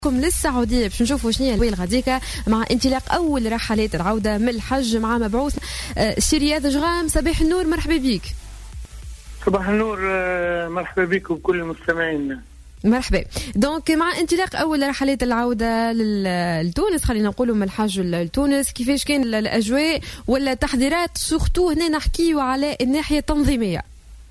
للسعودية باش نشوفوا شنو هي الغديكة مع انطلاق أول رحلات العودة من الحج مع مبعوث سي رياض جغام. صباح النور، مرحبا بك. صباح النور، مرحبا بك وكل المستمعين. مرحبا. دونك مع انطلاق أول رحلات العودة لتونس، خلينا نقولوا من الحج لتونس، كيفاش كان الأجواء ولا تحضيرات؟ سورتو هنا نحكيو على الناحية التنظيمية.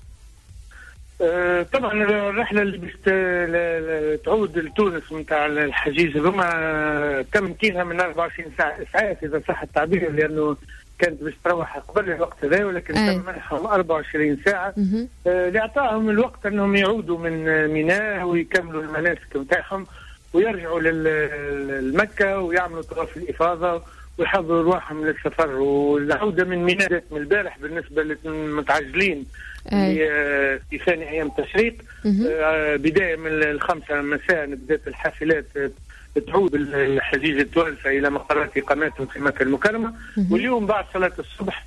طبعا الرحلة اللي باش تعود لتونس نتاع الحجيج هذوما تم انتهاء من 24 ساعات إذا صح التعبير، لأنه كانت باش تروح قبل الوقت هذا، ولكن تم منحهم 24 ساعة لإعطائهم الوقت أنهم يعودوا من ميناء ويكملوا المناسك نتاعهم ويرجعوا لمكة ويعملوا طواف الإفاضة ويحضروا رواحهم للسفر. والعودة من ميناء من البارح بالنسبة للمتعجلين في ثاني أيام تشريق، بداية من 5 مساء بدأت الحافلات تعود الحجيج التوانسة إلى مقرات إقامتهم في مكة المكرمة. واليوم بعد صلاة الصبح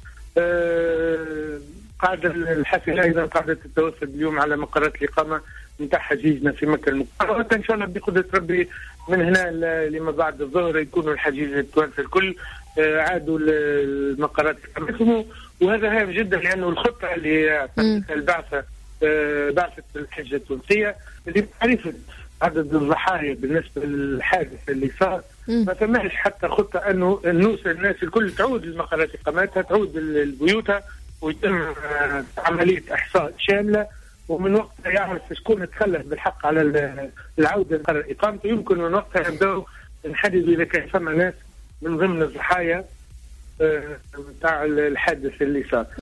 قاعدة الحافلة أيضا قاعدة تتوافد اليوم على مقرات الإقامة نتاع حجيجنا في مكة المكرمة. إن شاء الله بقدرة ربي من هنا لما بعد الظهر يكونوا الحجيج التوانسة الكل عادوا لمقرات إقامتهم. وهذا هام جدا، لأنه الخطة اللي البعثة بعثة الحجة التونسية اللي معرفة عدد الضحايا بالنسبة للحادث اللي صار، ما ثماش حتى خطة أنه الناس الكل تعود لمقرات إقامتها، تعود لبيوتها ويتم عملية إحصاء شاملة، ومن وقتها يعرف شكون تخلف بالحق على العودة لمقر إقامته. يمكن من وقتها نبدأ نحدد إذا كان ثم ناس من ضمن الضحايا بتاع الحادث اللي صار.